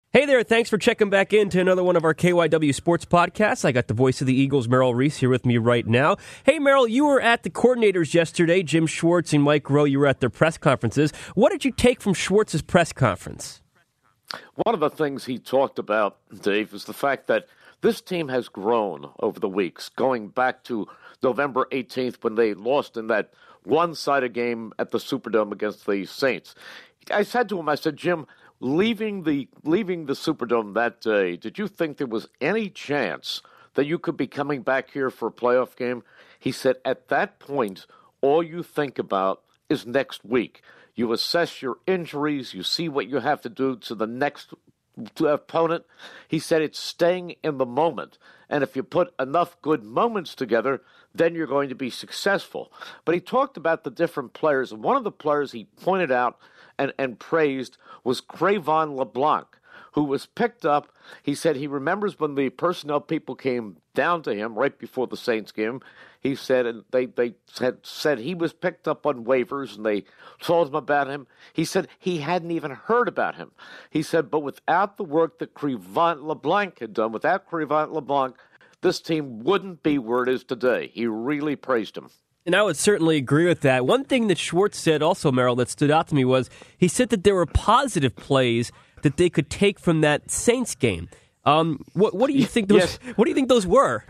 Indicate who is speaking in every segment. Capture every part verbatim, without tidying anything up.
Speaker 1: Hey there, thanks for checking back in to another one of our K Y W Sports podcasts. I got the voice of the Eagles, Merrill Reese, here with me right now. Hey, Merrill, you were at the coordinators yesterday, Jim Schwartz and Mike Rowe. You were at their press conferences. What did you take from Schwartz's press conference?
Speaker 2: One of the things he talked about, Dave, is the fact that this team has grown over the weeks, going back to November eighteenth when they lost in that one-sided game at the Superdome against the Saints. I said to him, I said, Jim, Leaving the leaving the Superdome that day, did you think there was any chance that you could be coming back here for a playoff game? He said, at that point, all you think about is next week. You assess your injuries. You see what you have to do to the next opponent. He said it's staying in the moment. And if you put enough good moments together, then you're going to be successful. But he talked about the different players. And one of the players he pointed out and, and praised was Cre'Von LeBlanc, who was picked up. He said he remembers when the personnel people came down to him right before the Saints game. He said, and they, they had said he was picked up on waivers, and they told him about him. He said he hadn't even heard about him. He said, but without the work that Cre'Von LeBlanc had done, without Cre'Von LeBlanc, this team wouldn't be where it is today. He really praised him.
Speaker 1: And I would certainly agree with that. One thing that Schwartz said also, Merrill, that stood out to me was he said that there were positive plays that they could take from that Saints game. Um, what, what do you think those? Yes. What do you think those were?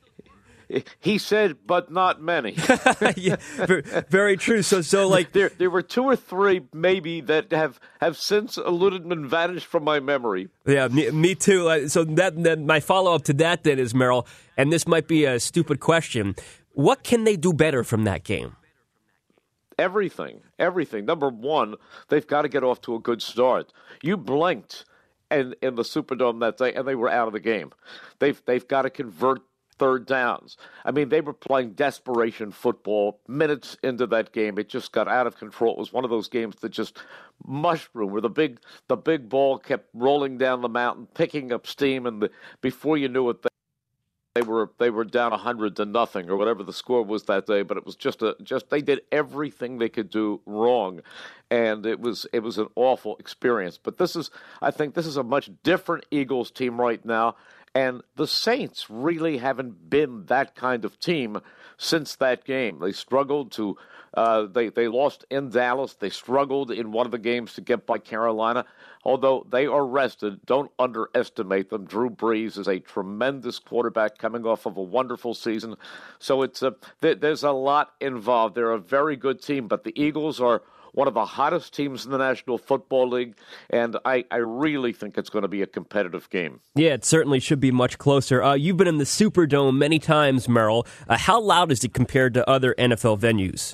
Speaker 2: He said, but not many.
Speaker 1: Yeah, very true. So, so like
Speaker 2: there, there were two or three maybe that have, have since eluded and vanished from my memory.
Speaker 1: Yeah, me, me too. So that, that my follow up to that then is, Merrill, and this might be a stupid question. What can they do better from that game?
Speaker 2: Everything, everything. Number one, they've got to get off to a good start. You blinked in, in the Superdome that day, and they were out of the game. They've they've got to convert third downs. I mean, they were playing desperation football minutes into that game. It just got out of control. It was one of those games that just mushroomed, where the big the big ball kept rolling down the mountain, picking up steam, and the, before you knew it, they They were they were down a hundred to nothing or whatever the score was that day, but it was just a just they did everything they could do wrong, and it was it was an awful experience. But this is I think this is a much different Eagles team right now, and the Saints really haven't been that kind of team since that game. They struggled to uh, they they lost in Dallas. They struggled in one of the games to get by Carolina. Although they are rested, don't underestimate them. Drew Brees is a tremendous quarterback coming off of a wonderful season. So it's a, there's a lot involved. They're a very good team, but the Eagles are one of the hottest teams in the National Football League, and I, I really think it's going to be a competitive game.
Speaker 1: Yeah, it certainly should be much closer. Uh, you've been in the Superdome many times, Merrill. Uh, how loud is it compared to other N F L venues?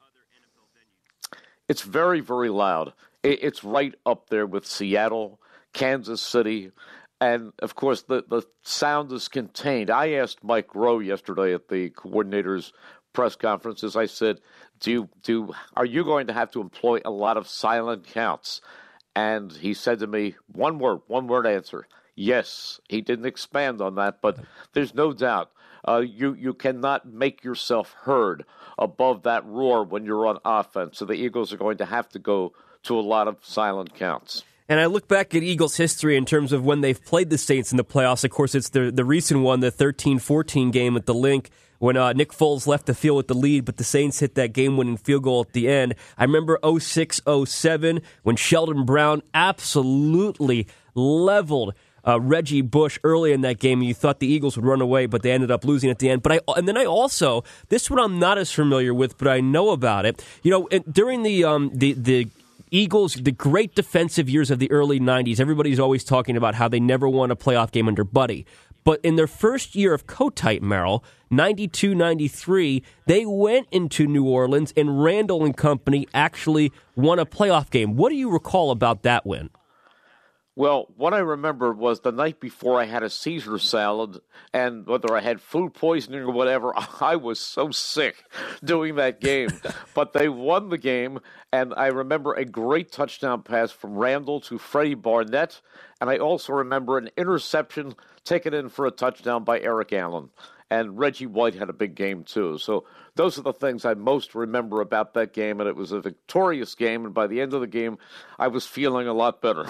Speaker 2: It's very, very loud. It's right up there with Seattle, Kansas City, and, of course, the, the sound is contained. I asked Mike Rowe yesterday at the coordinator's press conferences, I said, do you, do, are you going to have to employ a lot of silent counts? And he said to me, one word, one word answer, yes. He didn't expand on that, but there's no doubt. Uh, you, you cannot make yourself heard above that roar when you're on offense. So the Eagles are going to have to go to a lot of silent counts.
Speaker 1: And I look back at Eagles history in terms of when they've played the Saints in the playoffs. Of course, it's the the recent one, the thirteen fourteen game at the Link, when uh, Nick Foles left the field with the lead, but the Saints hit that game-winning field goal at the end. I remember oh six oh seven when Sheldon Brown absolutely leveled Uh, Reggie Bush early in that game, and you thought the Eagles would run away, but they ended up losing at the end. But I, and then I also, this one I'm not as familiar with, but I know about it. You know, during the um, the the Eagles, the great defensive years of the early nineties, everybody's always talking about how they never won a playoff game under Buddy. But in their first year of Kotite, Merrill, ninety-two ninety-three, they went into New Orleans, and Randall and company actually won a playoff game. What do you recall about that win?
Speaker 2: Well, what I remember was the night before I had a Caesar salad, and whether I had food poisoning or whatever, I was so sick doing that game. But they won the game, and I remember a great touchdown pass from Randall to Freddie Barnett, and I also remember an interception taken in for a touchdown by Eric Allen. And Reggie White had a big game, too. So those are the things I most remember about that game, and it was a victorious game, and by the end of the game, I was feeling a lot better.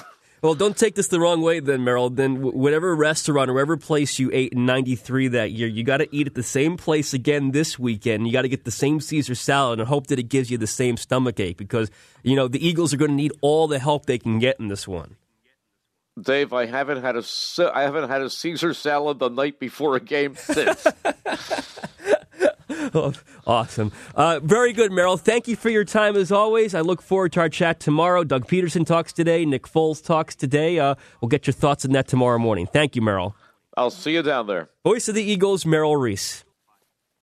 Speaker 1: Well, don't take this the wrong way then, Merrill. Then whatever restaurant or whatever place you ate in ninety-three that year, you got to eat at the same place again this weekend. You got to get the same Caesar salad and hope that it gives you the same stomach ache because, you know, the Eagles are going to need all the help they can get in this one.
Speaker 2: Dave, I haven't had a I haven't had a Caesar salad the night before a game since.
Speaker 1: Oh, awesome. Uh, very good, Merrill. Thank you for your time as always. I look forward to our chat tomorrow. Doug Peterson talks today. Nick Foles talks today. Uh, we'll get your thoughts on that tomorrow morning. Thank you, Merrill.
Speaker 2: I'll see you down there.
Speaker 1: Voice of the Eagles, Merrill Reese.